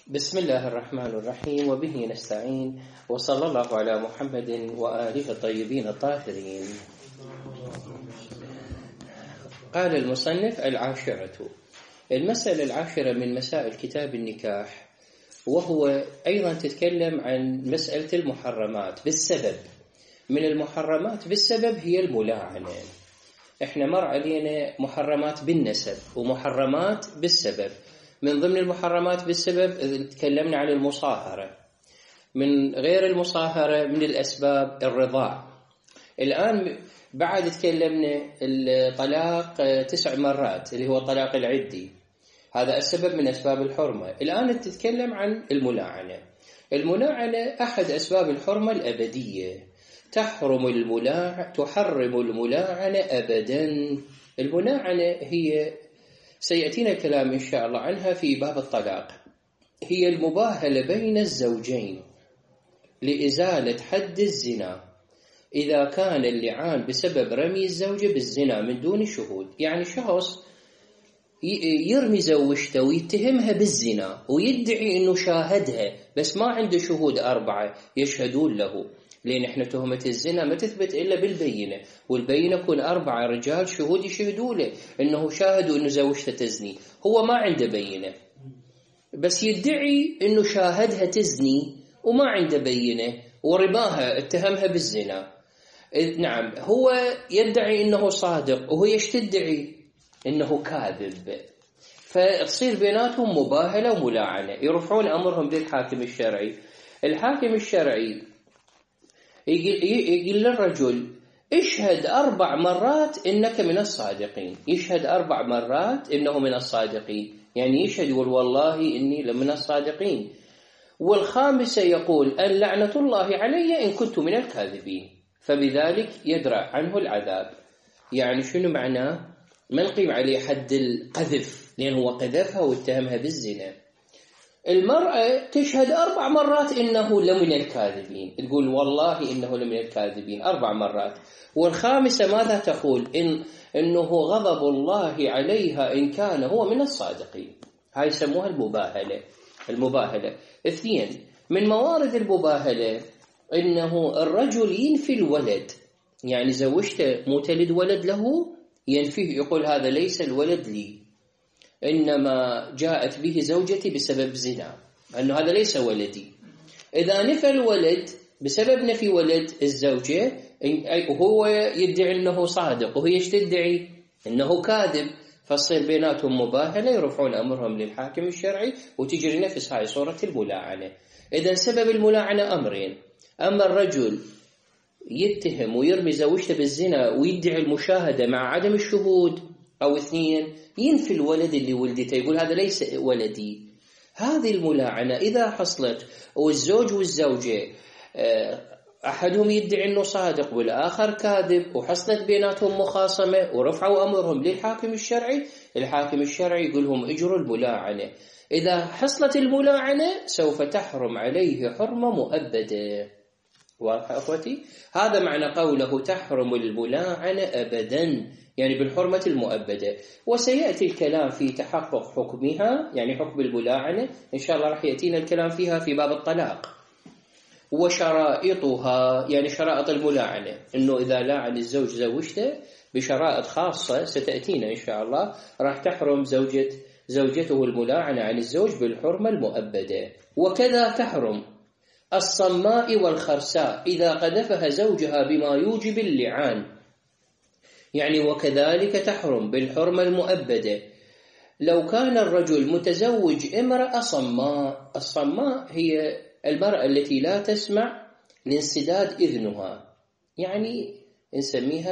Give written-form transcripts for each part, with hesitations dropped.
بسم الله الرحمن الرحيم وبه نستعين وصلى الله على محمد وآله الطيبين الطاهرين. قال المصنف: العاشرة، المسألة العاشرة من مسائل كتاب النكاح، وهو أيضا تتكلم عن مسألة المحرمات بالسبب. من المحرمات بالسبب هي الملاعنة. احنا مر علينا محرمات بالنسب ومحرمات بالسبب. من ضمن المحرمات بالسبب تكلمنا عن المصاهرة. من غير المصاهرة من الأسباب الرضاع. الآن بعد تكلمنا الطلاق 9 مرات اللي هو الطلاق العدي، هذا السبب من أسباب الحرمة. الآن تتكلم عن الملاعنة. الملاعنة أحد أسباب الحرمة الأبدية. تحرم الملاعنة أبدا. الملاعنة هي سيأتينا الكلام إن شاء الله عنها في باب الطلاق. هي المباهلة بين الزوجين لإزالة حد الزنا إذا كان اللعان بسبب رمي الزوجة بالزنا من دون شهود. يعني شخص يرمي زوجته ويتهمها بالزنا ويدعي أنه شاهدها، بس ما عنده شهود 4 يشهدون له، لأن إحنا تهمة الزنا ما تثبت إلا بالبينة، والبينة يكون 4 رجال شهود يشهدوا له أنه شاهدوا أنه زوجته تزني. هو ما عنده بينة، بس يدعي أنه شاهدها تزني وما عنده بينة، ورماها اتهمها بالزنا. نعم، هو يدعي أنه صادق وهي تدعي أنه كاذب، فتصير بيناتهم مباهلة وملاعنة. يرفعون أمرهم للحاكم الشرعي. الحاكم الشرعي يقول للرجل: اشهد 4 مرات إنك من الصادقين. يشهد 4 مرات إنه من الصادقين، يعني يشهد يقول والله إني لمن الصادقين. والخامسة يقول: أن لعنة الله علي إن كنت من الكاذبين، فبذلك يدرأ عنه العذاب. يعني شنو معناه؟ ما نقيم عليه حد القذف، لأنه هو قذفها واتهمها بالزنا. المرأة تشهد 4 مرات إنه لمن الكاذبين، تقول والله إنه لمن الكاذبين 4 مرات. والخامسة ماذا تقول؟ إنه غضب الله عليها إن كان هو من الصادقين. هاي يسموها المباهلة. 2 من موارد المباهلة إنه الرجل ينفي الولد، يعني زوجته مو تلد ولد له، ينفيه، يقول هذا ليس الولد لي، إنما جاءت به زوجتي بسبب زنا، أنه هذا ليس ولدي. إذا نفى الولد بسبب نفي ولد الزوجة، وهو يدعي أنه صادق وهي تدعي أنه كاذب، فتصير بيناتهم مباهلة. يرفعون أمرهم للحاكم الشرعي وتجري نفس هاي صورة الملاعنة. إذا سبب الملاعنة أمرين: أما الرجل يتهم ويرمي زوجته بالزنا ويدعي المشاهدة مع عدم الشهود، أو 2 ينفي الولد اللي ولدته، يقول هذا ليس ولدي. هذه الملاعنة إذا حصلت والزوج والزوجة أحدهم يدعي أنه صادق والآخر كاذب، وحصلت بيناتهم مخاصمة ورفعوا أمرهم للحاكم الشرعي، الحاكم الشرعي يقول لهم اجروا الملاعنة. إذا حصلت الملاعنة سوف تحرم عليه حرمة مؤبدة. واضح أخوتي؟ هذا معنى قوله تحرم الملاعنة أبدا، يعني بالحرمة المؤبدة. وسيأتي الكلام في تحقق حكمها، يعني حكم الملاعنة إن شاء الله راح يأتينا الكلام فيها في باب الطلاق. وشرائطها، يعني شرائط الملاعنة، إنه إذا لاعن الزوج زوجته بشرائط خاصة ستأتينا إن شاء الله، راح تحرم زوجته الملاعنة عن الزوج بالحرمة المؤبدة. وكذا تحرم الصماء والخرساء إذا قذفها زوجها بما يوجب اللعان، يعني وكذلك تحرم بالحرمة المؤبدة لو كان الرجل متزوج امرأة صماء. الصماء هي المرأة التي لا تسمع لانسداد إذنها، يعني نسميها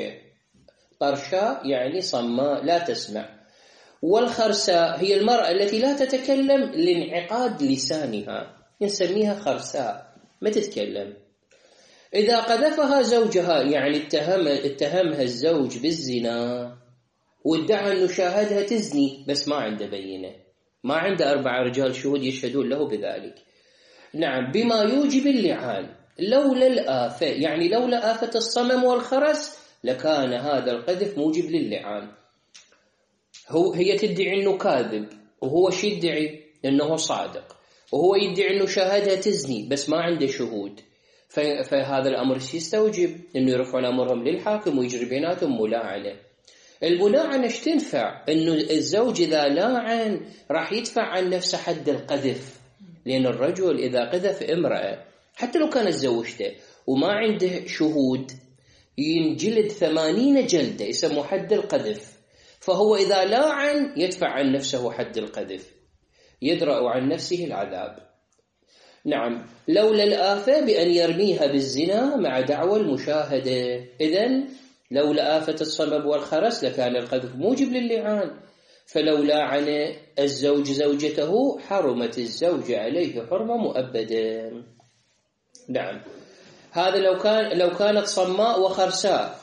طرشاء، يعني صماء لا تسمع. والخرساء هي المرأة التي لا تتكلم لانعقاد لسانها، نسميها خرساء ما تتكلم. إذا قذفها زوجها، يعني اتهمها الزوج بالزنا وادعى أنه شاهدها تزني، بس ما عنده بينة، ما عنده 4 رجال شهود يشهدون له بذلك. نعم، بما يوجب اللعان لولا الآفة، يعني لولا آفة الصمم والخرس لكان هذا القذف موجب للعان. هي تدعي أنه كاذب وهو يدعي أنه صادق، وهو يدعي أنه شاهدها تزني بس ما عنده شهود، فهذا الأمر يستوجب أنه يرفعون أمرهم للحاكم ويجري بيناتهم ملاعنة. الملاعنة ايش تنفع؟ أنه الزوج إذا لاعن راح يدفع عن نفسه حد القذف، لأن الرجل إذا قذف امرأة حتى لو كانت زوجته وما عنده شهود ينجلد 80 جلدة، يسمى حد القذف. فهو إذا لاعن يدفع عن نفسه حد القذف، يدرأ عن نفسه العذاب. نعم، لولا الآفة بأن يرميها بالزنا مع دعوى المشاهدة. إذن لولا آفة الصمم والخرس لكان القذف موجب للعان، فلو لاعن الزوج زوجته حرمت الزوج عليه حرمة مؤبدة. نعم، هذا لو كانت صماء وخرساء.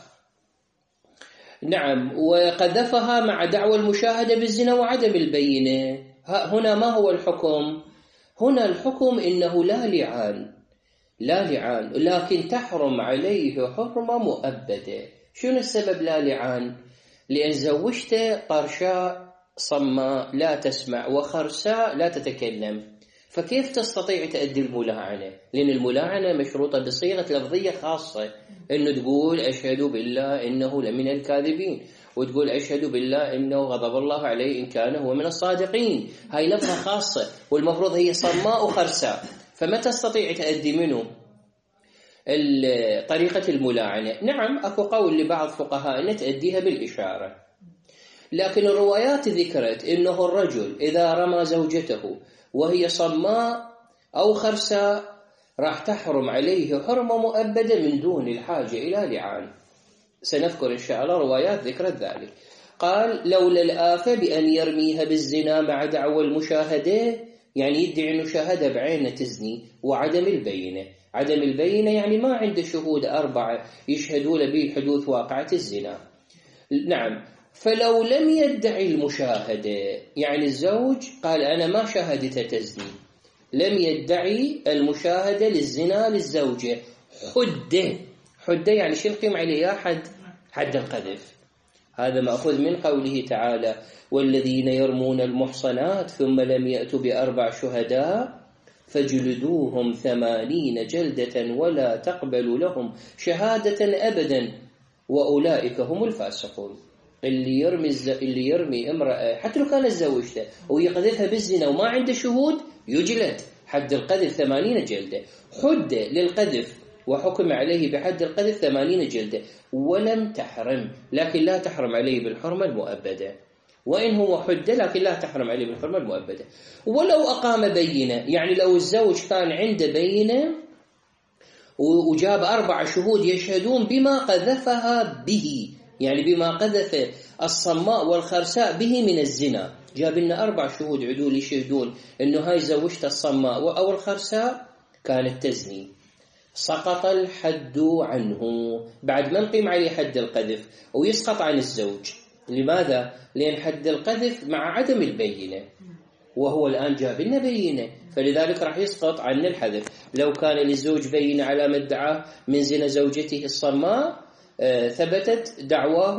نعم، وقذفها مع دعوى المشاهدة بالزنا وعدم البينة. هنا ما هو الحكم؟ هنا الحكم إنه لا لعان، لكن تحرم عليه حرمة مؤبدة. شنو السبب لا لعان؟ لأن زوجته طرشاء صماء لا تسمع وخرساء لا تتكلم، فكيف تستطيع تؤدي الملاعنة؟ لأن الملاعنة مشروطة بصيغة لفظية خاصة، إنه تقول أشهد بالله إنه لمن الكاذبين، وتقول أشهد بالله إنه غضب الله عليه إن كان هو من الصادقين. هاي لفظة خاصة، والمفروض هي صماء وخرساء، فما تستطيع تؤدي منه طريقة الملاعنة. نعم، أكو قول لبعض فقهاء أن تؤديها بالإشارة، لكن الروايات ذكرت إنه الرجل إذا رمى زوجته وهي صماء أو خرساء راح تحرم عليه حرمة مؤبدة من دون الحاجة إلى لعان. سنذكر إن شاء الله روايات ذكرت ذلك. قال لولا الآفة بأن يرميها بالزنا مع دعوى المشاهدة، يعني يدعي أنه شاهد بعينه تزني، وعدم البينة. عدم البينة يعني ما عنده شهود 4 يشهدون به حدوث واقعة الزنا. نعم، فلو لم يدعي المشاهدة، يعني الزوج قال أنا ما شاهدتها تزني، لم يدعي المشاهدة للزنا للزوجة، حده يعني شو نقيم عليه حد القذف. هذا مأخوذ من قوله تعالى والذين يرمون المحصنات ثم لم يأتوا ب4 شهداء فجلدوهم 80 جلدة ولا تقبلوا لهم شهادة أبدا وأولئك هم الفاسقون. اللي يرمي امرأة حتى لو كانت زوجته ويقذفها بالزنا وما عنده شهود يجلد حد القذف 80 جلدة. حد للقذف وحكم عليه بحد القذف 80 جلدة ولم تحرم، لكن لا تحرم عليه بالحرمة المؤبدة. وإن هو حد لكن لا تحرم عليه بالحرمة المؤبدة. ولو أقام بينة، يعني لو الزوج كان عنده بينة وجاب 4 شهود يشهدون بما قذفها به، يعني بما قذف الصماء والخرساء به من الزنا، جاب لنا 4 شهود عدول يشهدون إنه هاي زوجته الصماء أو الخرساء كانت تزني، سقط الحد عنه بعد ما نقيم عليه حد القذف، ويسقط عن الزوج. لماذا؟ لأن حد القذف مع عدم البينة، وهو الآن جاب لنا بينة، فلذلك راح يسقط عن الحذف. لو كان للزوج بينة على ما ادعاه من زنا زوجته الصماء ثبتت دعواه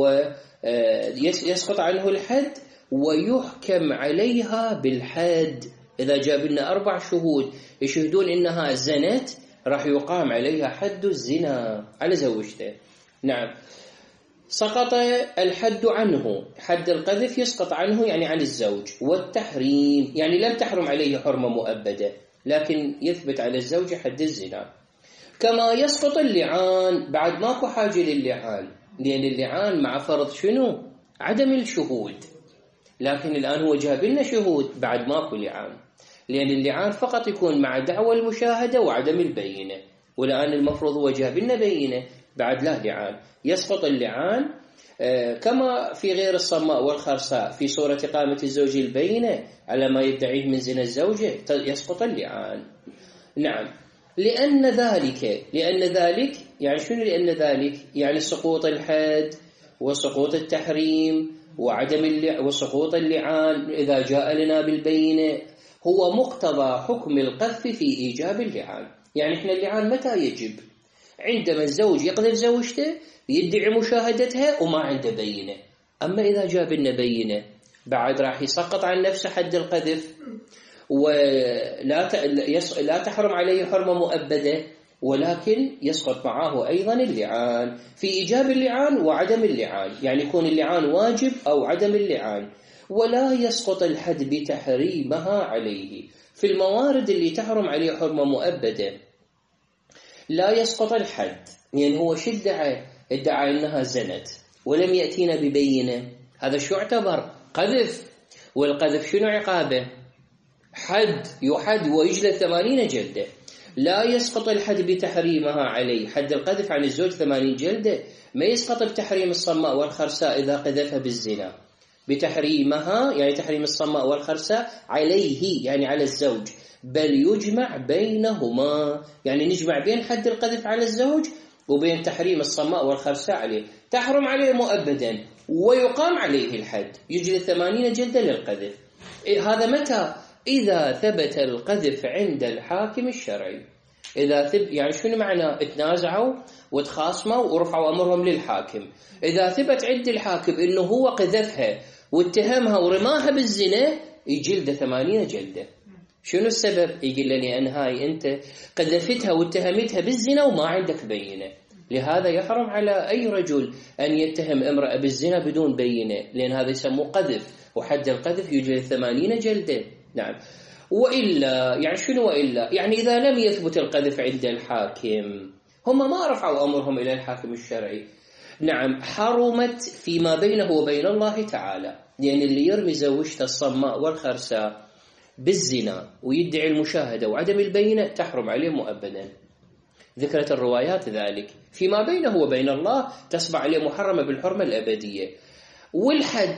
ويسقط عنه الحد ويحكم عليها بالحد. إذا جاب لنا 4 شهود يشهدون إنها زنت راح يقام عليها حد الزنا على زوجته. نعم، سقط الحد عنه، حد القذف يسقط عنه يعني عن الزوج. والتحريم يعني لم تحرم عليه حرمة مؤبدة، لكن يثبت على الزوج حد الزنا. كما يسقط اللعان، بعد ماكو حاجة للعان، لأن اللعان مع فرض شنو؟ عدم الشهود، لكن الآن هو جاب لنا شهود بعد ماكو لعان، لأن اللعان فقط يكون مع دعوى المشاهدة وعدم البينة، والآن المفروض هو جاب لنا بينة بعد لا لعان. يسقط اللعان كما في غير الصماء والخرساء في صورة إقامة الزوج البينة على ما يدعيه من زنا الزوجة يسقط اللعان. نعم، لأن ذلك يعني شنو لأن ذلك؟ يعني سقوط الحد وسقوط التحريم وسقوط اللعان إذا جاء لنا بالبينة هو مقتضى حكم القذف في إيجاب اللعان. يعني إحنا اللعان متى يجب؟ عندما الزوج يقذف زوجته يدعي مشاهدتها وما عنده بينة. أما إذا جاب لنا بينة بعد راح يسقط عن نفسه حد القذف، لا تحرم عليه حرمة مؤبدة، ولكن يسقط معه أيضا اللعان في إيجاب اللعان وعدم اللعان، يعني يكون اللعان واجب أو عدم اللعان. ولا يسقط الحد بتحريمها عليه. في الموارد اللي تحرم عليه حرمة مؤبدة لا يسقط الحد، يعني هو شو ادعى أنها زنت ولم يأتينا ببينة، هذا شو يعتبر؟ قذف. والقذف شنو عقابه؟ حد، يحد ويجلد 80 جلدة. لا يسقط الحد بتحريمها عليه، حد القذف عن الزوج 80 جلدة، ما يسقط بتحريم الصماء والخرساء إذا قذفها بالزنا. بتحريمها يعني تحريم الصماء والخرساء عليه يعني على الزوج، بل يجمع بينهما، يعني نجمع بين حد القذف على الزوج وبين تحريم الصماء والخرساء عليه. تحرم عليه مؤبدا ويقام عليه الحد، يجلد 80 جلدة للقذف. هذا متى؟ إذا ثبت القذف عند الحاكم الشرعي. يعني شنو معنى؟ اتنازعوا وتخاصموا ورفعوا أمرهم للحاكم. إذا ثبت عند الحاكم إنه هو قذفها واتهمها ورماها بالزنا، يجلد 80 جلدة. شنو السبب؟ يقول لي أن هاي أنت قذفتها واتهمتها بالزنا وما عندك بينة، لهذا يحرم على أي رجل أن يتهم امرأة بالزنا بدون بينة، لأن هذا يسموه قذف، وحد القذف يجلد 80 جلدة. نعم. وإلا يعني شنو وإلا؟ يعني إذا لم يثبت القذف عند الحاكم، هم ما رفعوا أمرهم إلى الحاكم الشرعي، نعم، حرمت فيما بينه وبين الله تعالى. لأن اللي يرمي زوجته الصماء والخرساء بالزنا ويدعي المشاهدة وعدم البينة تحرم عليه مؤبدا. ذكرت الروايات ذلك فيما بينه وبين الله تصبح عليه محرمة بالحرمة الأبدية. والحد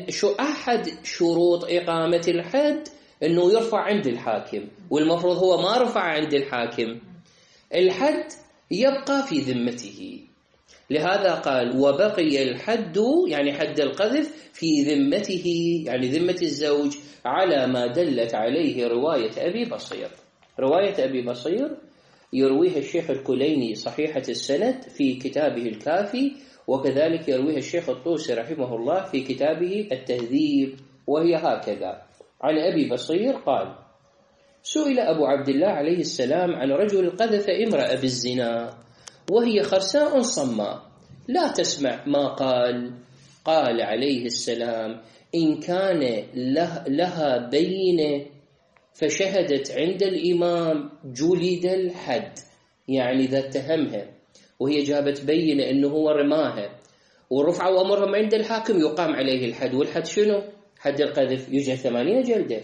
أحد شروط إقامة الحد أنه يرفع عند الحاكم، والمفروض هو ما رفع عند الحاكم، الحد يبقى في ذمته. لهذا قال وبقي الحد يعني حد القذف في ذمته، يعني ذمة الزوج، على ما دلت عليه رواية أبي بصير. رواية أبي بصير يرويها الشيخ الكليني صحيحة السند في كتابه الكافي، وكذلك يرويها الشيخ الطوسي رحمه الله في كتابه التهذيب، وهي هكذا: عن أبي بصير قال: سئل أبو عبد الله عليه السلام عن رجل قذف امرأة بالزنا وهي خرساء صماء لا تسمع ما قال. قال عليه السلام: إن كان لها بينة فشهدت عند الإمام جلد الحد، يعني إذا اتهمها وهي جابت بينة أنه هو رماها ورفعوا أمرهم عند الحاكم يقام عليه الحد. والحد شنو؟ حد القذف يجلد 80 جلدة.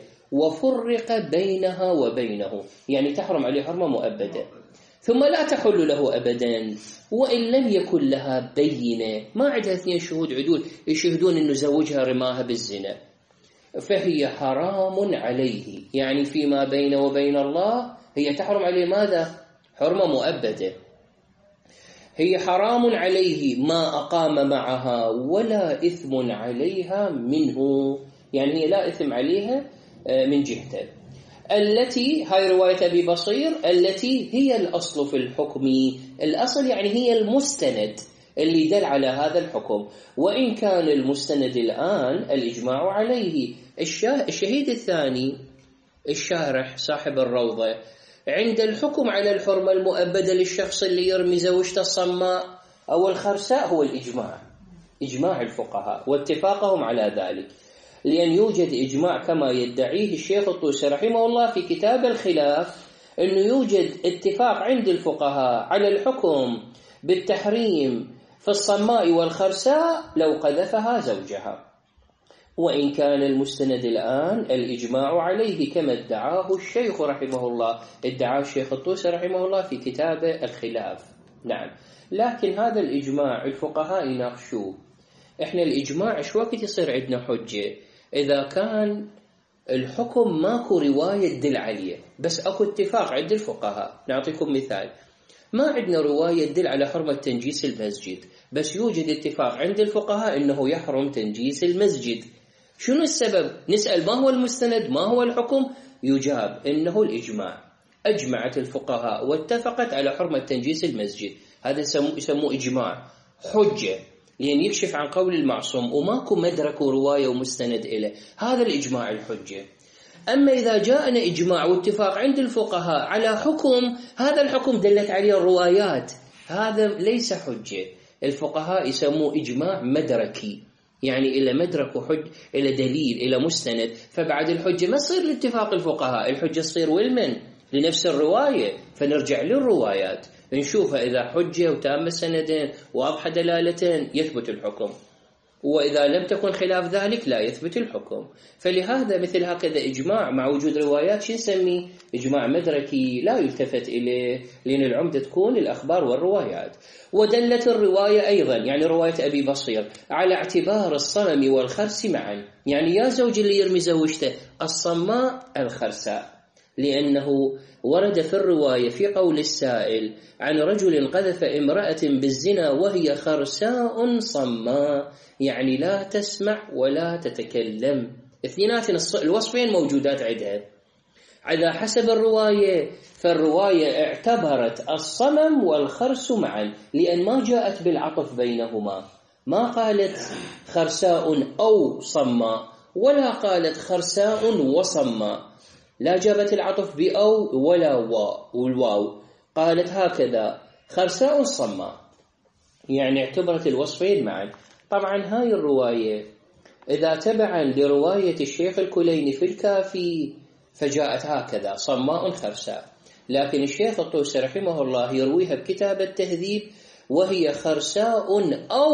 وفرق بينها وبينه، يعني تحرم عليه حرمة مؤبدة، ثم لا تحل له أبدا وإن لم يكن لها بينة، ما عندها 2 شهود عدول يشهدون أنه زوجها رماها بالزنا، فهي حرام عليه، يعني فيما بينه وبين الله هي تحرم عليه ماذا؟ حرمة مؤبدة. هي حرام عليه ما أقام معها ولا إثم عليها منه، يعني هي لا إثم عليها من جهته. التي هاي رواية أبي بصير التي هي الأصل في الحكم، الأصل يعني هي المستند اللي دل على هذا الحكم، وإن كان المستند الآن الإجماع عليه. الشهيد الثاني الشارح صاحب الروضة عند الحكم على الحرمة المؤبدة للشخص اللي يرمي زوجته الصماء أو الخرساء هو الإجماع، إجماع الفقهاء واتفاقهم على ذلك، لأن يوجد إجماع كما يدعيه الشيخ الطوسي رحمه الله في كتاب الخلاف، أنه يوجد اتفاق عند الفقهاء على الحكم بالتحريم في الصماء والخرساء لو قذفها زوجها، وإن كان المستند الآن الإجماع عليه كما ادعاه الشيخ رحمه الله، ادعاه الشيخ الطوسي رحمه الله في كتاب الخلاف. نعم، لكن هذا الإجماع الفقهاء يناقشوه. إحنا الإجماع شو وقت يصير عندنا حجة؟ إذا كان الحكم ماكو رواية تدل عليه، بس أكو اتفاق عند الفقهاء. نعطيكم مثال: ما عندنا رواية تدل على حرمة تنجيس المسجد، بس يوجد اتفاق عند الفقهاء إنه يحرم تنجيس المسجد. شنو السبب؟ نسأل ما هو المستند، ما هو الحكم؟ يجاب إنه الإجماع، أجمعت الفقهاء واتفقت على حرمة تنجيس المسجد. هذا يسموه إجماع حجة، لأن يكشف عن قول المعصوم وماكو مدرك ورواية ومستند إليه. هذا الإجماع الحجة. أما إذا جاءنا إجماع واتفاق عند الفقهاء على حكم، هذا الحكم دلت عليه الروايات، هذا ليس حجة. الفقهاء يسموه إجماع مدركي، يعني إلى مدرك وحج، إلى دليل، إلى مستند. فبعد الحجة ما تصير لاتفاق الفقهاء، الحجة تصير والمن لنفس الرواية، فنرجع للروايات نشوفها إذا حجة وتامة سندين واضحة دلالتين يثبت الحكم، وإذا لم تكن خلاف ذلك لا يثبت الحكم. فلهذا مثل هكذا إجماع مع وجود روايات شو نسميه؟ إجماع مدركي لا يلتفت إليه، لأن العمدة تكون الأخبار والروايات. ودلت الرواية أيضا، يعني رواية أبي بصير، على اعتبار الصنم والخرس معا، يعني يا زوج اللي يرمي زوجته الصماء الخرساء، لأنه ورد في الرواية في قول السائل عن رجل قذف امرأة بالزنا وهي خرساء صماء، يعني لا تسمع ولا تتكلم، اثنينات الوصفين موجودات عندها. على حسب الرواية، فالرواية اعتبرت الصمم والخرس معا، لأن ما جاءت بالعطف بينهما، ما قالت خرساء أو صماء، ولا قالت خرساء وصماء، لا جابت العطف بأو ولا والواو، قالت هكذا خرساء صماء، يعني اعتبرت الوصفين معا. طبعا هاي الرواية إذا تبعا لرواية الشيخ الكليني في الكافي فجاءت هكذا صماء خرساء، لكن الشيخ الطوسي رحمه الله يرويها بكتاب التهذيب وهي خرساء أو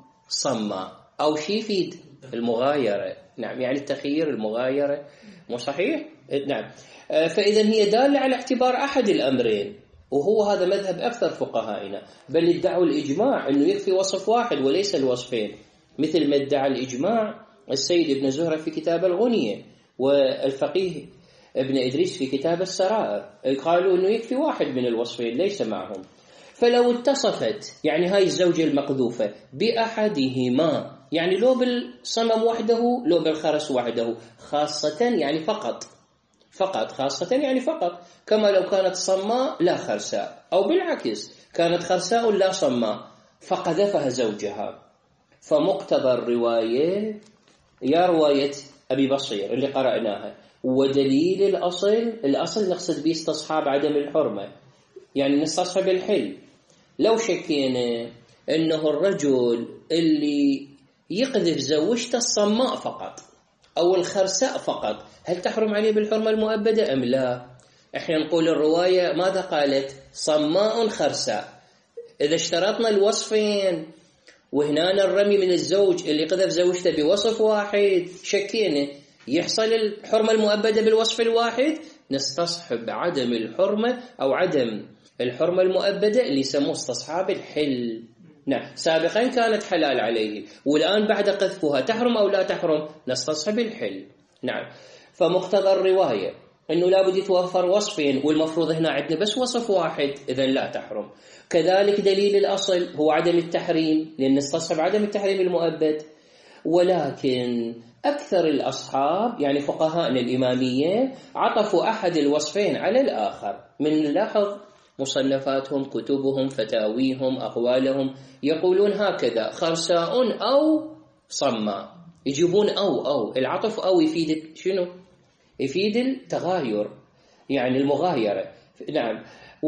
صماء، أو شي يفيد المغايرة، نعم، يعني التخيير المغايرة، مو صحيح؟ نعم. فإذا هي دالة على اعتبار أحد الأمرين، وهو هذا مذهب أكثر فقهائنا، بل ادعوا الإجماع أنه يكفي وصف واحد وليس الوصفين، مثل ما ادعى الإجماع السيد ابن زهرة في كتاب الغنية، والفقيه ابن إدريس في كتاب السرائر، قالوا أنه يكفي واحد من الوصفين ليس معهم. فلو اتصفت يعني هاي الزوجة المقذوفة بأحدهما، يعني لو بالصمم وحده لو بالخرس وحده، خاصة يعني فقط خاصة يعني فقط، كما لو كانت صماء لا خرساء، أو بالعكس كانت خرساء لا صماء فقذفها زوجها. فمقتضى الرواية يا رواية أبي بصير اللي قرأناها، ودليل الأصل نقصد به استصحاب عدم الحرمة، يعني نستصحب الحل. لو شكينا أنه الرجل اللي يقذف زوجته الصماء فقط أو الخرساء فقط، هل تحرم عليه بالحرمة المؤبدة أم لا؟ إحنا نقول الرواية ماذا قالت؟ صماء خرساء. إذا اشترطنا الوصفين وهنا الرمي من الزوج اللي قذف زوجته بوصف واحد، شكينا يحصل الحرمة المؤبدة بالوصف الواحد، نستصحب عدم الحرمة أو عدم الحرمة المؤبدة اللي يسموه استصحاب الحل. نعم، سابقا كانت حلال عليه والآن بعد قذفها تحرم أو لا تحرم، نستصحب الحل. نعم. فمقتضى الرواية أنه لابد يتوفر وصفين، والمفروض هنا عندنا بس وصف واحد، إذن لا تحرم. كذلك دليل الأصل هو عدم التحريم، لأن نستصحب عدم التحريم المؤبد. ولكن أكثر الأصحاب يعني فقهاءنا الإمامية عطفوا أحد الوصفين على الآخر، من نلاحظ مصنفاتهم، كتبهم، فتاويهم، أقوالهم، يقولون هكذا خرساء أو صماء، يجيبون أو العطف أو يفيد شنو؟ يفيد التغاير، يعني المغايرة. نعم.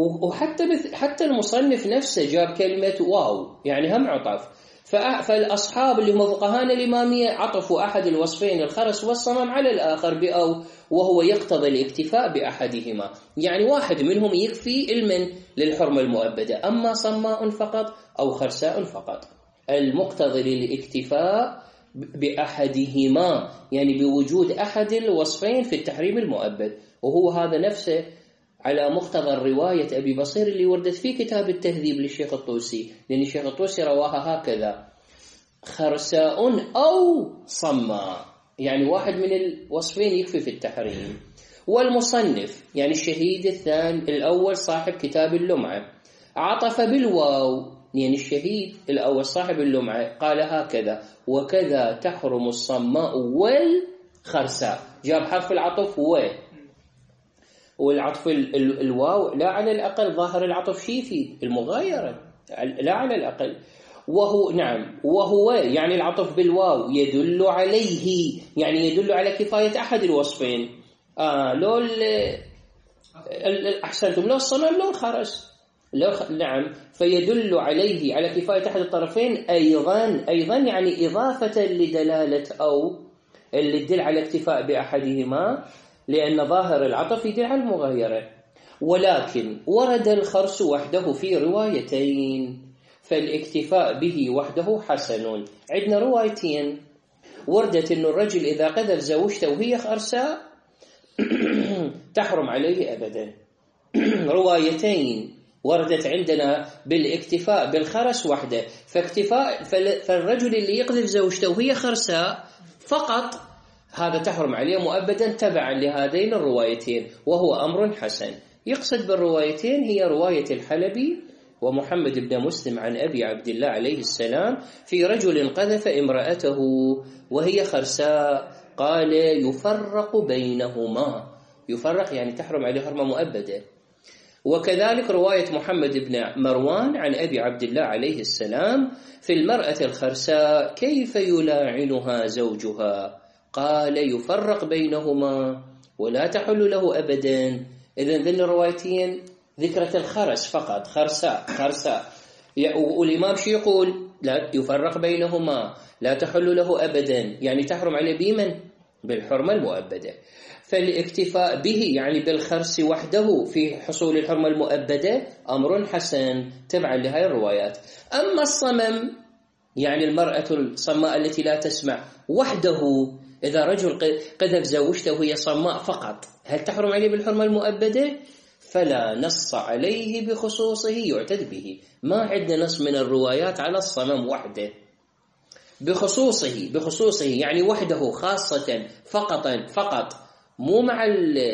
حتى المصنف نفسه جاب كلمة واو، يعني هم عطف. فالأصحاب اللي هم فقهاءنا الإمامية عطفوا أحد الوصفين الخرس والصمم على الآخر بأو، وهو يقتضي الاكتفاء بأحدهما، يعني واحد منهم يكفي المن للحرمة المؤبدة، أما صماء فقط أو خرساء فقط. المقتضي للاكتفاء بأحدهما يعني بوجود أحد الوصفين في التحريم المؤبد، وهو هذا نفسه على مقتضى الرواية أبي بصير اللي وردت في كتاب التهذيب للشيخ الطوسي، لأن الشيخ الطوسي رواها هكذا خرساء أو صماء، يعني واحد من الوصفين يكفي في التحريم. والمصنف يعني الشهيد الثاني الأول صاحب كتاب اللمعة عطف بالواو، يعني الشهيد الأول صاحب اللمعة قال هكذا وكذا تحرم الصماء والخرساء، جاب حرف العطف والعطف الواو لا على الأقل ظاهر العطف شيء في المغايرة لا على الأقل. وهو نعم وهو يعني العطف بالواو يدل عليه، يعني يدل على كفاية أحد الوصفين، لو أحسنتم، لو الصمم لو الخرس، نعم. فيدل عليه على كفاية أحد الطرفين أيضا يعني إضافة لدلالة أو اللي تدل على اكتفاء بأحدهما، لأن ظاهر العطف يدل على المغايرة. ولكن ورد الخرس وحده في روايتين، فالاكتفاء به وحده حسن. عندنا روايتين وردت أن الرجل إذا قذف زوجته وهي خرساء تحرم عليه أبدا. روايتين وردت عندنا بالاكتفاء بالخرس وحده، فالرجل اللي يقذف زوجته وهي خرساء فقط هذا تحرم عليه مؤبدا تبعا لهذين الروايتين، وهو أمر حسن. يقصد بالروايتين هي رواية الحلبي ومحمد بن مسلم عن أبي عبد الله عليه السلام في رجل قذف امرأته وهي خرساء، قال يفرق بينهما، يفرق يعني تحرم عليه حرمة مؤبدة. وكذلك رواية محمد بن مروان عن أبي عبد الله عليه السلام في المرأة الخرساء كيف يلاعنها زوجها، قال يفرق بينهما ولا تحل له أبدا. إذن ذن الروايتين ذكرة الخرس فقط، خرساء والإمام شو يقول؟ لا يفرق بينهما لا تحل له أبدا، يعني تحرم عليه بمن؟ بالحرمة المؤبدة. فالاكتفاء به يعني بالخرس وحده في حصول الحرمة المؤبدة أمر حسن تبعا لهذه الروايات. أما الصمم يعني المرأة الصماء التي لا تسمع وحده، إذا رجل قذف زوجته وهي صماء فقط، هل تحرم عليه بالحرمة المؤبدة؟ فلا نص عليه بخصوصه يعتد به. ما عندنا نص من الروايات على الصمم وحده، بخصوصه يعني وحده خاصة فقط مو مع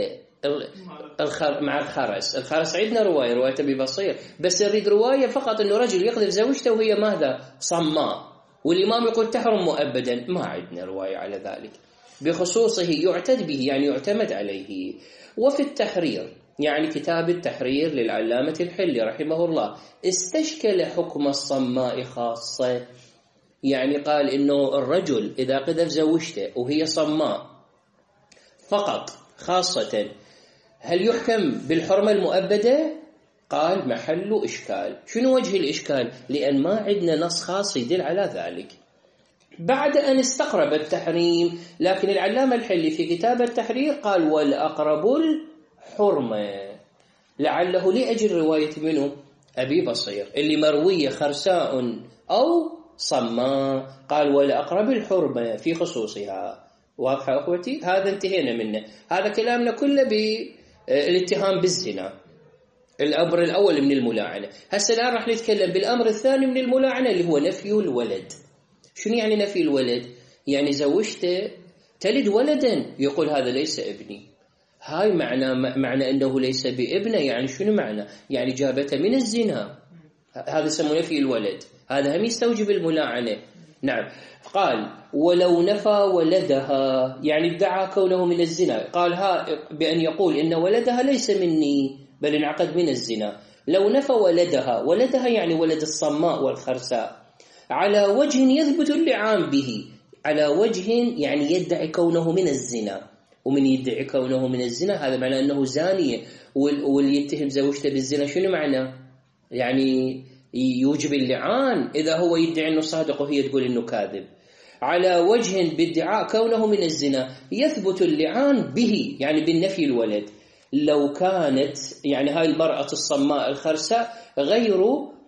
مع الخرس عندنا رواية أبي بصير، بس يريد رواية فقط أنه رجل يقذف زوجته وهي ماذا؟ صماء، والإمام يقول تحرم مؤبدا. ما عندنا رواية على ذلك. بخصوصه يعتد به يعني يعتمد عليه. وفي التحرير يعني كتاب التحرير للعلامة الحلي رحمه الله استشكل حكم الصماء خاصة، يعني قال إنه الرجل إذا قذف زوجته وهي صماء فقط خاصة هل يحكم بالحرمة المؤبدة؟ قال محل إشكال. شنو وجه الإشكال؟ لأن ما عندنا نص خاص يدل على ذلك بعد أن استقرب التحريم. لكن العلامة الحلي في كتاب التحرير قال والأقرب الحرمة، لعله لأجل رواية منه أبي بصير اللي مروية خرساء أو صماء، قال والأقرب الحرمة في خصوصها. واضحة أخوتي؟ هذا انتهينا منه. هذا كلامنا كله بالاتهام بالزنا، الأمر الأول من الملاعنة. هسه الآن راح نتكلم بالأمر الثاني من الملاعنة اللي هو نفي الولد. شنو يعني نفي الولد؟ يعني زوجته تلد ولدا يقول هذا ليس ابني. هاي معنى أنه ليس بابنه، يعني شنو معنى؟ يعني جابته من الزنا، هذا يسمونه نفي الولد. هذا هم يستوجب الملاعنة. نعم. قال ولو نفى ولدها يعني ادعى كونه من الزنا، قال بأن يقول إن ولدها ليس مني بل انعقد من الزنا. لو نفى ولدها يعني ولد الصماء والخرساء على وجه يثبت اللعان به، على وجه يعني يدعي كونه من الزنا. ومن يدعي كونه من الزنا هذا معناه أنه زانية، واللي يتهم زوجته بالزنا شنو معناه؟ يعني يوجب اللعان إذا هو يدعي أنه صادق وهي تقول أنه كاذب. على وجه بادعاء كونه من الزنا يثبت اللعان به يعني بالنفي الولد. لو كانت يعني هاي المرأة الصماء الخرساء غير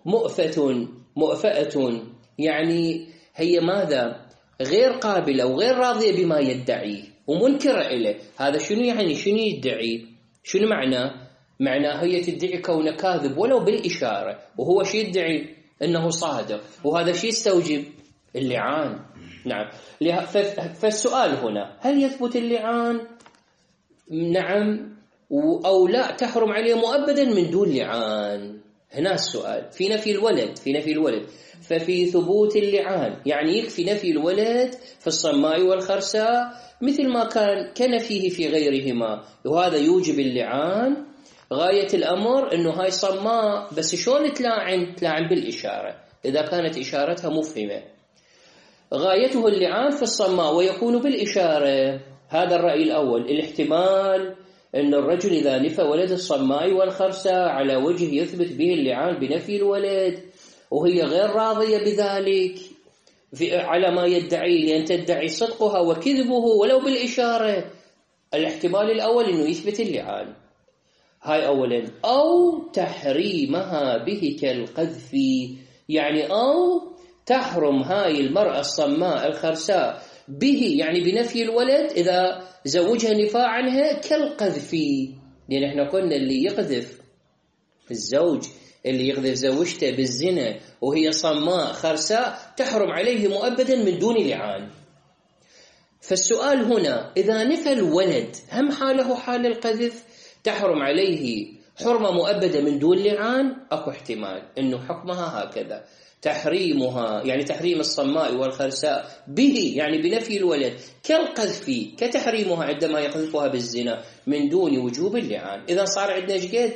مؤفأة يعني هي ماذا؟ غير قابلة وغير راضية بما يدعيه ومنكرة إليه. هذا شنو يعني؟ شنو يدعي؟ شنو معناه هي تدعي كونه كاذب ولو بالإشارة، وهو شي يدعي أنه صادق، وهذا شي يستوجب اللعان. نعم. فالسؤال هنا هل يثبت اللعان؟ نعم أو لا تحرم عليه مؤبدا من دون لعان. هنا السؤال في نفي الولد. ففي ثبوت اللعان يعني يكفي نفي الولد في الصماء والخرساء مثل ما كان فيه في غيرهما، وهذا يوجب اللعان. غاية الأمر أنه هاي صماء بس شلون تلاعن بالإشارة إذا كانت إشارتها مفهمة. غايته اللعان في الصماء ويكون بالإشارة. هذا الرأي الأول. الاحتمال أن الرجل إذا نفى ولد الصماء والخرساء على وجه يثبت به اللعان بنفي الولد وهي غير راضية بذلك على ما يدعي، لأن تدعي صدقها وكذبه ولو بالإشارة. الاحتمال الأول أنه يثبت اللعان، هاي أولا. أو تحريمها به كالقذف، يعني أو تحرم هاي المرأة الصماء الخرساء به، يعني بنفي الولد إذا زوجها نفاء عنها كالقذف. لأن احنا قلنا اللي يقذف الزوج، اللي يقذف زوجته بالزنا وهي صماء خرساء تحرم عليه مؤبدا من دون لعان. فالسؤال هنا إذا نفى الولد هم حاله حال القذف تحرم عليه حرمة مؤبدة من دون لعان؟ أكو احتمال أنه حكمها هكذا، تحريمها يعني تحريم الصماء والخرساء به يعني بنفي الولد كالقذف، كتحريمها عندما يقذفها بالزنا من دون وجوب اللعان. إذا صار عندنا جد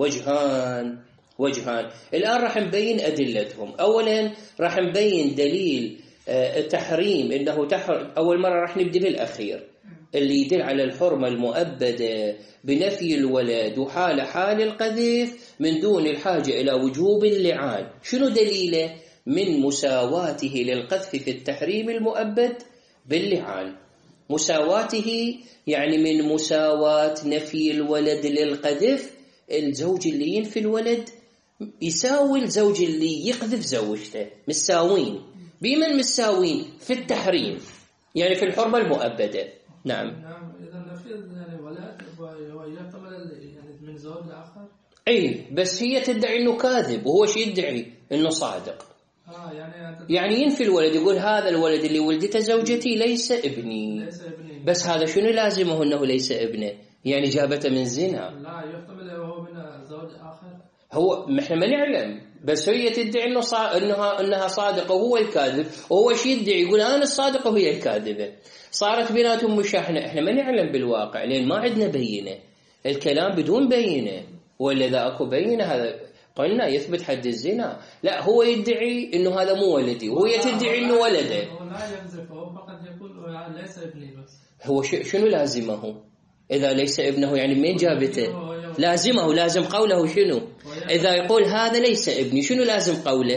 وجهان. الآن راح نبين أدلتهم. أولا راح نبين دليل التحريم إنه أول مرة راح نبدأ بالأخير اللي يدل على الحرمة المؤبدة بنفي الولد وحال القذف من دون الحاجة إلى وجوب اللعان. شنو دليله؟ من مساواته للقذف في التحريم المؤبد باللعان. مساواته يعني من مساواة نفي الولد للقذف، الزوج اللي ينفي الولد يساوي الزوج اللي يقذف زوجته، مساوين. بمن مساوين؟ في التحريم يعني في الحرمة المؤبدة. نعم. إذا نفي يعني ولد يحتمل يعني من زوج لآخر. أي بس هي تدعي إنه كاذب وهو شيء يدعي إنه صادق. يعني ينفي الولد، يقول هذا الولد اللي ولدته زوجتي ليس ابني. بس هذا شنو لازمه أنه ليس ابنه؟ يعني جابته من زنا. لا يحتمل هو من زوج آخر. هو احنا ما نعلم، بس هي تدعي انها صادقه وهو الكاذب، وهو شيء يدعي يقول انا الصادقه وهي الكاذبه. صارت بيناتهم مشاحنه، احنا ما نعلم بالواقع لان ما عندنا بينه، الكلام بدون بينه. ولا اذا اكو بينه هذا قلنا يثبت حد الزنا. لا هو يدعي انه هذا مو ولدي وهي تدعي انه ولده. هو لا يكذب، هو فقط يقول ليس ابني بس. هو شنو لازمه؟ إذا ليس ابنه يعني من جابته؟ لازم قوله شنو؟ إذا يقول هذا ليس ابني شنو لازم قوله؟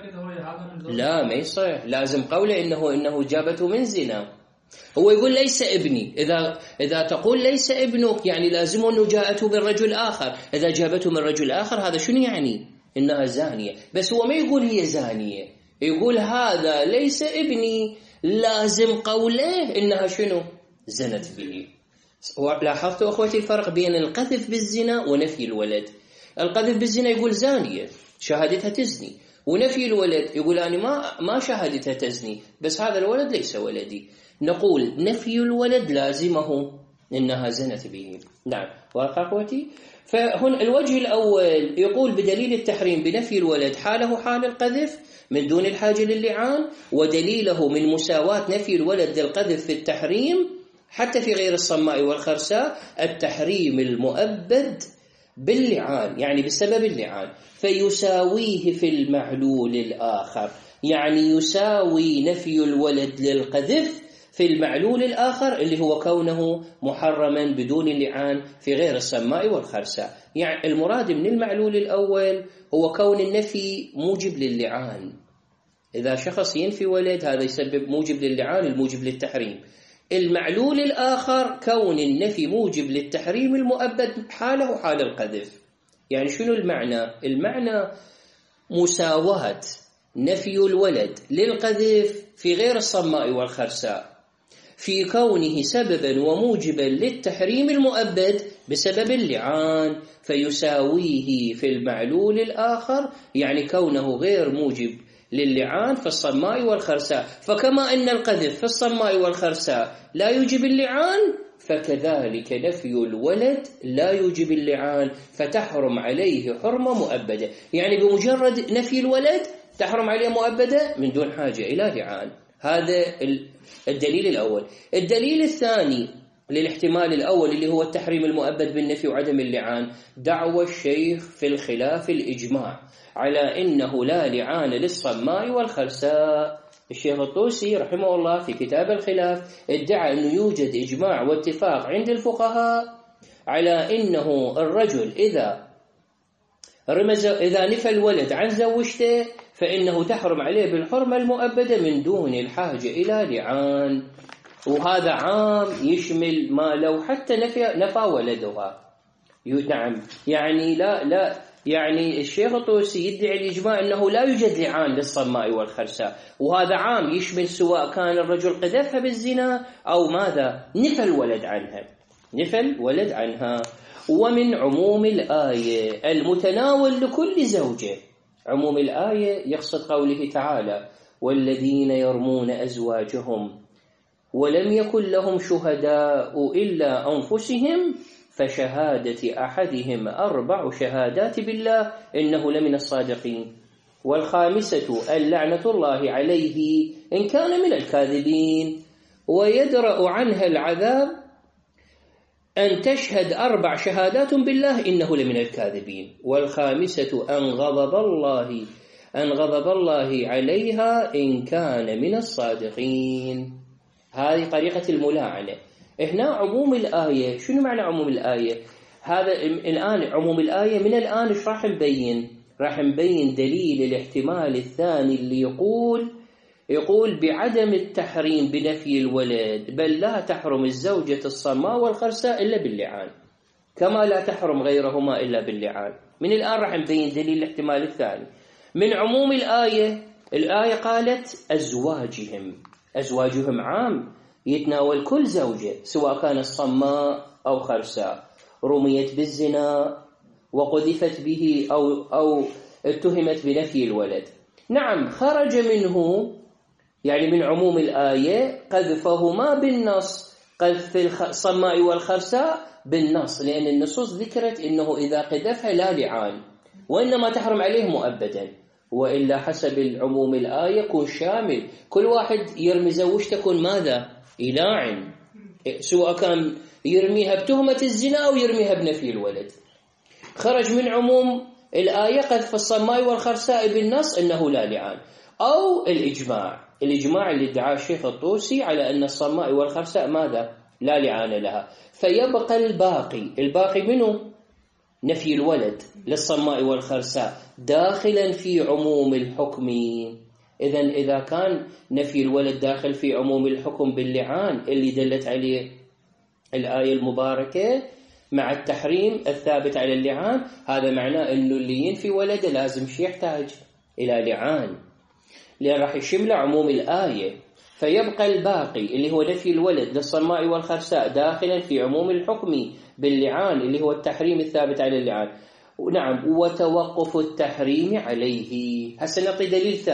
لا ما يصح، لازم قوله إنه جابته من زنا. هو يقول ليس ابني، إذا تقول ليس ابنك يعني لازم أنه جاءته من رجل آخر. إذا جابته من رجل آخر هذا شنو يعني؟ إنها زانية. بس هو ما يقول هي زانية، يقول هذا ليس ابني، لازم قوله إنها شنو؟ زنت به. لاحظتوا أخوتي الفرق بين القذف بالزنا ونفي الولد؟ القذف بالزنا يقول زانية شهادتها تزني، ونفي الولد يقول أنا ما شهادتها تزني بس هذا الولد ليس ولدي. نقول نفي الولد لازمه إنها زنت به. نعم واضح أخوتي؟ فهنا الوجه الأول يقول بدليل التحريم بنفي الولد حاله حال القذف من دون الحاجة للعان، ودليله من مساواة نفي الولد للقذف في التحريم حتى في غير الصماء والخرساء التحريم المؤبد باللعان يعني بسبب اللعان، فيساويه في المعلول الآخر، يعني يساوي نفي الولد للقذف في المعلول الآخر اللي هو كونه محرما بدون اللعان في غير الصماء والخرساء. يعني المراد من المعلول الأول هو كون النفي موجب للعان. إذا شخص ينفي ولد هذا يسبب موجب للعان الموجب للتحريم. المعلول الآخر كون النفي موجب للتحريم المؤبد حاله حال القذف. يعني شنو المعنى؟ المعنى مساواة نفي الولد للقذف في غير الصماء والخرساء في كونه سببا وموجبا للتحريم المؤبد بسبب اللعان، فيساويه في المعلول الآخر يعني كونه غير موجب للعان في الصماء والخرساء. فكما أن القذف في الصماء والخرساء لا يوجب اللعان فكذلك نفي الولد لا يوجب اللعان فتحرم عليه حرمة مؤبدة. يعني بمجرد نفي الولد تحرم عليه مؤبدة من دون حاجة إلى لعان. هذا الدليل الأول. الدليل الثاني للاحتمال الأول اللي هو التحريم المؤبد بالنفي وعدم اللعان دعوى الشيخ في الخلاف الإجماع على إنه لا لعان للصماء والخرساء. الشيخ الطوسي رحمه الله في كتاب الخلاف ادعى أنه يوجد إجماع واتفاق عند الفقهاء على أنه الرجل إذا نفى الولد عن زوجته فإنه تحرم عليه بالحرمة المؤبدة من دون الحاجة إلى لعان. وهذا عام يشمل ما لو حتى نفى ولدها. نعم، يعني لا يعني الشيخ الطوسي يدعي الإجماع أنه لا يوجد لعان للصماء والخرساء، وهذا عام يشمل سواء كان الرجل قذفها بالزنا أو ماذا نفى الولد عنها. ومن عموم الآية المتناول لكل زوجة، عموم الآية يقصد قوله تعالى: والذين يرمون أزواجهم ولم يكن لهم شهداء إلا أنفسهم فشهادة أحدهم 4 شهادات بالله إنه لمن الصادقين، والخامسة اللعنة الله عليه إن كان من الكاذبين، ويدرأ عنها العذاب أن تشهد 4 شهادات بالله إنه لمن الكاذبين، والخامسة أن غضب الله عليها إن كان من الصادقين. هذه طريقة الملاعنة. هنا عموم الآية، شنو معنى عموم الآية؟ هذا الآن عموم الآية من الآن إيش راح نبين دليل الاحتمال الثاني اللي يقول بعدم التحريم بنفي الولد، بل لا تحرم الزوجة الصماء والخرساء إلا باللعان، كما لا تحرم غيرهما إلا باللعان. من الآن راح نبين دليل الاحتمال الثاني. من عموم الآية قالت أزواجهم عام يتناول كل زوجة سواء كانت صماء أو خرساء رميت بالزنا وقذفت به أو اتهمت بنفي الولد. نعم، خرج منه يعني من عموم الآية قذفهما بالنص، قذف الصماء والخرساء بالنص، لأن النصوص ذكرت إنه إذا قذفها لا لعان وإنما تحرم عليه مؤبدا، وإلا حسب العموم الآية يكون شامل، كل واحد يرمي زوجته يكون ماذا؟ يلاعن، سواء كان يرميها بتهمة الزنا أو يرميها بنفي الولد. خرج من عموم الآية قذف الصماء والخرساء بالنص إنه لا لعان، أو الإجماع اللي ادعاه الشيخ الطوسي على أن الصماء والخرساء ماذا؟ لا لعان لها، فيبقى الباقي منه نفي الولد للصماء والخرساء داخلا في عموم الحكم. إذا كان نفي الولد داخل في عموم الحكم باللعان اللي دلت عليه الآية المباركة مع التحريم الثابت على اللعان، هذا معناه أنه اللي ينفي ولده لازم يحتاج إلى لعان، لأن راح يشمل عموم الآية. فيبقى الباقي اللي هو نفي الولد للصماء والخرساء داخلا في عموم الحكم باللعان اللي هو التحريم الثابت على اللعان. نعم، وتوقف التحريم عليه. هسه نعطي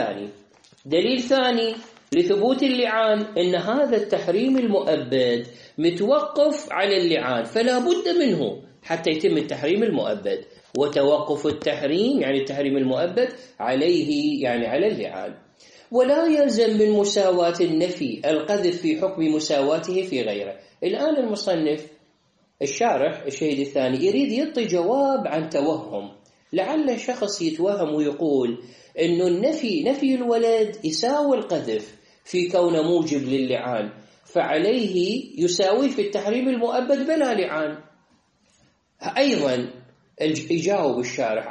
دليل ثاني لثبوت اللعان، إن هذا التحريم المؤبد متوقف على اللعان، فلا بد منه حتى يتم التحريم المؤبد. وتوقف التحريم يعني التحريم المؤبد عليه يعني على اللعان. ولا يلزم من مساواة النفي القذف في حكم مساواته في غيره. الآن المصنف الشارح الشهيد الثاني يريد يعطي جواب عن توهم، لعل شخص يتوهم ويقول إنه نفي الولد يساوي القذف في كونه موجب للعان، فعليه يساوي في التحريم المؤبد بلا لعان. أيضا يجاوب الشارح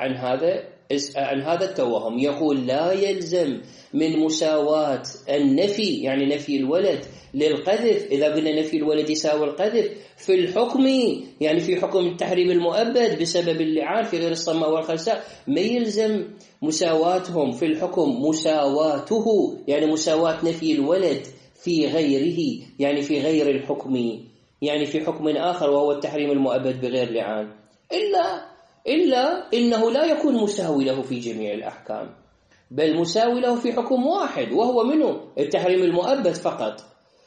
عن هذا التوهم، يقول لا يلزم من مساواة النفي يعني نفي الولد للقذف، إذا قلنا نفي الولد يساوي القذف في الحكم يعني في حكم التحريم المؤبد بسبب اللعان في غير الصماء والخرساء، ما يلزم مساواتهم في الحكم مساواته يعني مساواة نفي الولد في غيره يعني في غير الحكم يعني في حكم آخر وهو التحريم المؤبد بغير لعان، إلا إنه لا يكون مساوي له في جميع الأحكام، بل مساوي له في حكم واحد وهو منه التحريم المؤبد فقط،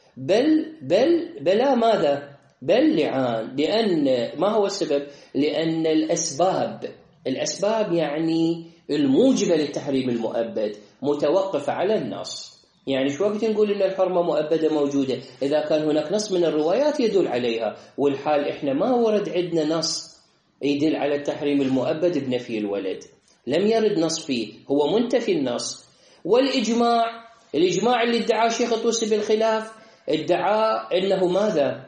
بلا ماذا؟ بل لعان. لأن ما هو السبب؟ لأن الأسباب يعني الموجبة للتحريم المؤبد متوقفة على النص. يعني شو وقت نقول إن الحرمة مؤبدة موجودة؟ إذا كان هناك نص من الروايات يدل عليها، والحال إحنا ما ورد عندنا نص يدل على التحريم المؤبد بنفي الولد، لم يرد نص فيه، هو منتفي النص. والإجماع الإجماع اللي ادعاه شيخ الطوسي بالخلاف ادعى أنه ماذا؟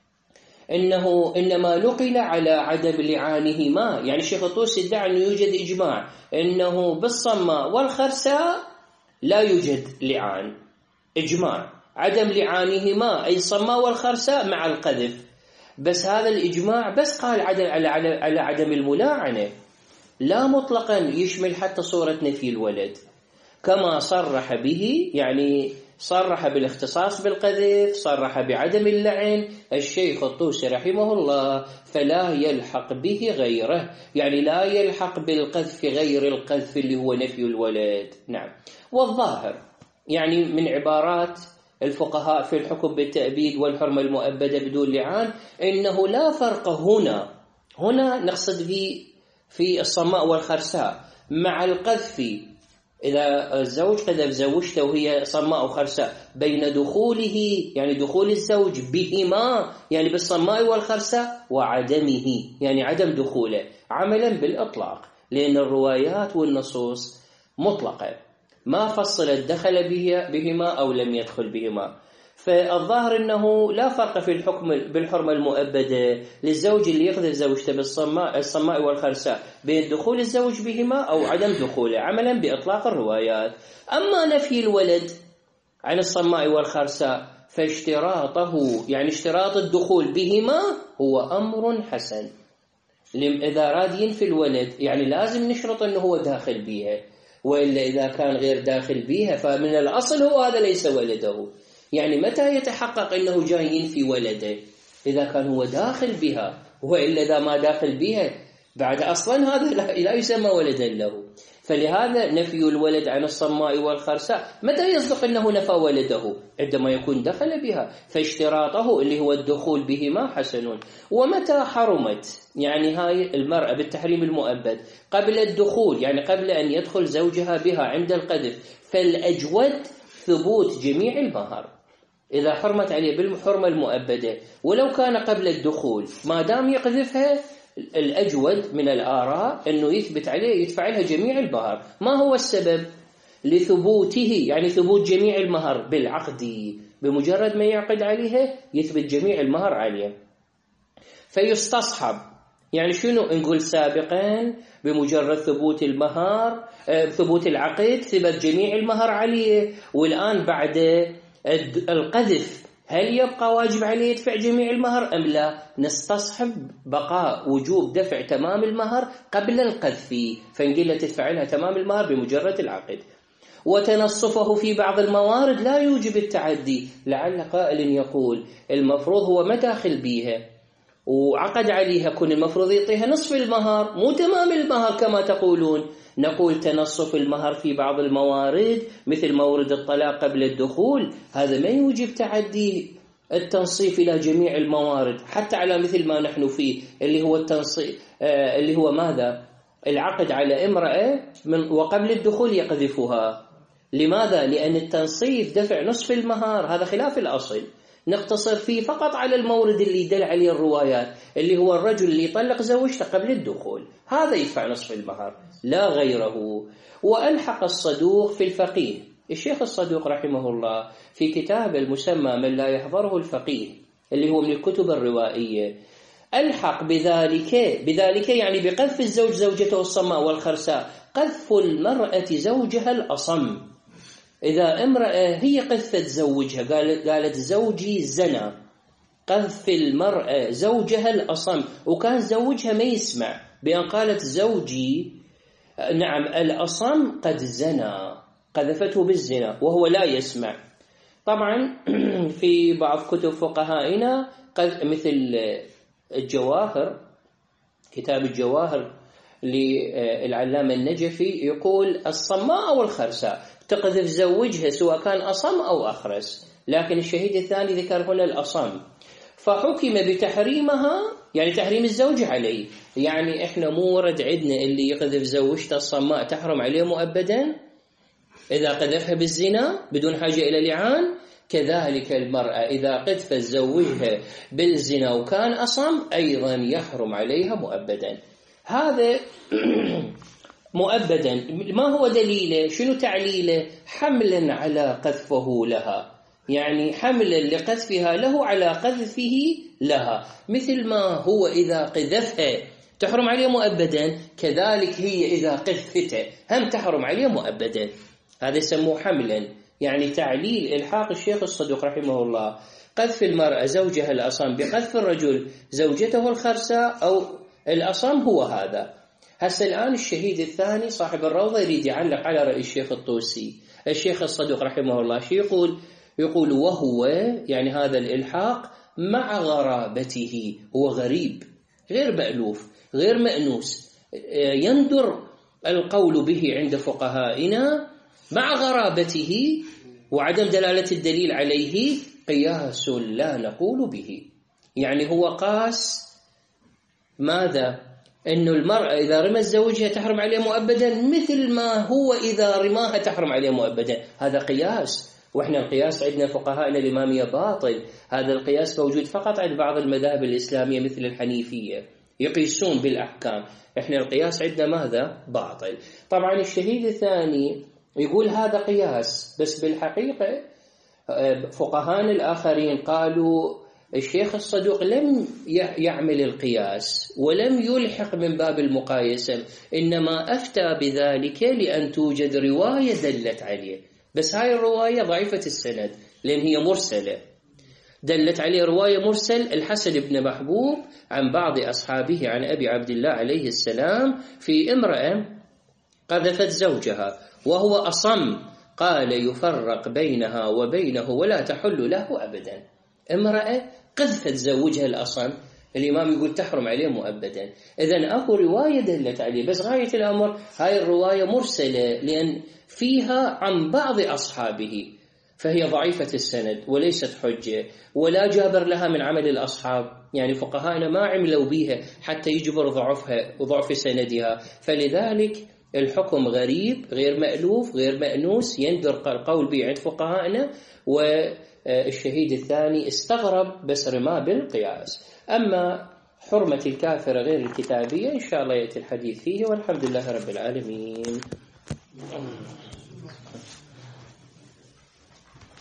أنه إنما نقل على عدم لعانهما. يعني شيخ الطوسي ادعى أنه يوجد إجماع أنه بالصماء والخرساء لا يوجد لعان، إجماع عدم لعانهما أي الصماء والخرساء مع القذف، بس هذا الإجماع بس قال على عدم الملاعنة، لا مطلقا يشمل حتى صورة نفي الولد كما صرح به، يعني صرح بالاختصاص بالقذف، صرح بعدم اللعن الشيخ الطوسي رحمه الله، فلا يلحق به غيره، يعني لا يلحق بالقذف غير القذف اللي هو نفي الولد. نعم. والظاهر يعني من عبارات الفقهاء في الحكم بالتأبيد والحرمة المؤبدة بدون لعان إنه لا فرق هنا نقصد في الصماء والخرساء مع القذف، إذا الزوج قذف زوجته وهي صماء وخرساء، بين دخوله يعني دخول الزوج بهما يعني بالصماء والخرساء وعدمه يعني عدم دخوله، عملا بالإطلاق، لأن الروايات والنصوص مطلقة ما فصلت دخل بهما أو لم يدخل بهما. فالظاهر أنه لا فرق في الحكم بالحرمة المؤبدة للزوج اللي يقذف زوجته بالصماء والخرساء بين دخول الزوج بهما أو عدم دخوله، عملا بإطلاق الروايات. أما نفي الولد عن الصماء والخرساء فاشتراطه يعني اشتراط الدخول بهما هو أمر حسن. إذا راد ينفي الولد يعني لازم نشرط أنه هو داخل بها، وإلا إذا كان غير داخل بها فمن الأصل هو هذا ليس ولده. يعني متى يتحقق أنه جاي ينفي ولده؟ إذا كان هو داخل بها، وإلا إذا ما داخل بها بعد أصلا هذا لا يسمى ولدا له. فلهذا نفي الولد عن الصماء والخرساء متى يصدق أنه نفى ولده؟ عندما يكون دخل بها، فاشتراطه اللي هو الدخول بهما حسن. ومتى حرمت يعني هاي المرأة بالتحريم المؤبد قبل الدخول يعني قبل أن يدخل زوجها بها عند القذف، فالأجود ثبوت جميع المهر إذا حرمت عليه بالحرمة المؤبدة، ولو كان قبل الدخول ما دام يقذفها الأجود من الآراء أنه يثبت عليه يدفع لها جميع المهر. ما هو السبب؟ لثبوته يعني ثبوت جميع المهر بالعقد، بمجرد ما يعقد عليها يثبت جميع المهر عليه. فيستصحب يعني شنو نقول سابقا؟ بمجرد ثبوت المهر ثبوت العقد ثبت جميع المهر عليه، والآن بعد القذف هل يبقى واجب عليه يدفع جميع المهر أم لا؟ نستصحب بقاء وجوب دفع تمام المهر قبل القذف، فنقول له تدفع لها تمام المهر بمجرد العقد. وتنصفه في بعض الموارد لا يوجب التعدي، لعل قائل يقول المفروض هو ما داخل بيها وعقد عليها كون المفروض يعطيها نصف المهر مو تمام المهر كما تقولون. نقول تنصف المهر في بعض الموارد مثل مورد الطلاق قبل الدخول، هذا ما يوجب تعدي التنصيف إلى جميع الموارد حتى على مثل ما نحن فيه اللي هو التنصيف اللي هو ماذا؟ العقد على امرأة وقبل الدخول يقذفها. لماذا؟ لأن التنصيف دفع نصف المهر، هذا خلاف الأصل. نقتصر فيه فقط على المورد اللي دل عليه الروايات اللي هو الرجل اللي يطلق زوجته قبل الدخول، هذا يدفع نصف المهر لا غيره. وألحق الصدوق في الفقيه، الشيخ الصدوق رحمه الله في كتاب المسمى من لا يحضره الفقيه اللي هو من الكتب الروائية، ألحق بذلك يعني بقذف الزوج زوجته الصماء والخرساء قذف المرأة زوجها الأصم. إذا امرأة هي قذفت زوجها قالت زوجي زنا، قذف المرأة زوجها الأصم وكان زوجها ما يسمع بأن قالت زوجي نعم الأصم قد زنا، قذفته بالزنا وهو لا يسمع. طبعا في بعض كتب فقهائنا مثل الجواهر، كتاب الجواهر للعلامة النجفي يقول الصماء أو الخرساء تقذف زوجها سواء كان أصم أو أخرس، لكن الشهيد الثاني ذكر هنا الأصم، فحكم بتحريمها يعني تحريم الزوج عليه. يعني إحنا مو ورد عندنا اللي يقذف زوجته الصماء تحرم عليه مؤبدا إذا قذفها بالزنا بدون حاجة إلى لعان، كذلك المرأة إذا قذف زوجها بالزنا وكان أصم أيضا يحرم عليها مؤبدا. هذا مؤبدا. ما هو دليله؟ شنو تعليله؟ حملا على قذفه لها، يعني حملا لقذفها له على قذفه لها، مثل ما هو إذا قذفها تحرم عليه مؤبدا، كذلك هي إذا قذفته هم تحرم عليه مؤبدا. هذا يسموه حملا، يعني تعليل إلحاق الشيخ الصدوق رحمه الله قذف المرأة زوجها الأصم بقذف الرجل زوجته الخرساء أو الأصم هو هذا. هسه الآن الشهيد الثاني صاحب الروضة يريد يعلق على رأي الشيخ الطوسي. الشيخ الصدوق رحمه الله شو يقول؟ يقول وهو يعني هذا الإلحاق مع غرابته، هو غريب غير مألوف غير مأنوس، يندر القول به عند فقهائنا مع غرابته وعدم دلالة الدليل عليه، قياس لا نقول به. يعني هو قاس ماذا؟ إنه المرأة إذا رمت زوجها تحرم عليه مؤبدا مثل ما هو إذا رماها تحرم عليه مؤبدا. هذا قياس، وإحنا القياس عندنا فقهائنا الإمامية باطل. هذا القياس موجود فقط عند بعض المذاهب الإسلامية مثل الحنيفية، يقيسون بالأحكام. إحنا القياس عندنا ماذا؟ باطل. طبعا الشهيد الثاني يقول هذا قياس، بس بالحقيقة فقهاء الآخرين قالوا الشيخ الصدوق لم يعمل القياس ولم يلحق من باب المقايسة، إنما أفتى بذلك لأن توجد رواية دلت عليه، بس هاي الرواية ضعيفة السند لأن هي مرسلة. دلت عليه رواية مرسل الحسن بن محبوب عن بعض أصحابه عن أبي عبد الله عليه السلام في امرأة قذفت زوجها وهو أصم، قال يفرق بينها وبينه ولا تحل له أبدا. امرأة قذفت زوجها الأصم، الإمام يقول تحرم عليه مؤبدا. إذن أكو رواية دلت عليه، بس غاية الأمر هاي الرواية مرسلة لأن فيها عن بعض أصحابه، فهي ضعيفة السند وليست حجة ولا جابر لها من عمل الأصحاب. يعني فقهاءنا ما عملوا بها حتى يجبر ضعفها وضعف سندها، فلذلك الحكم غريب غير مألوف غير مأنوس، يندر القول به عند فقهاءنا. والشهيد الثاني استغرب بس رمى بالقياس. أما حرمة الكافر غير الكتابية إن شاء الله يأتي الحديث فيه، والحمد لله رب العالمين.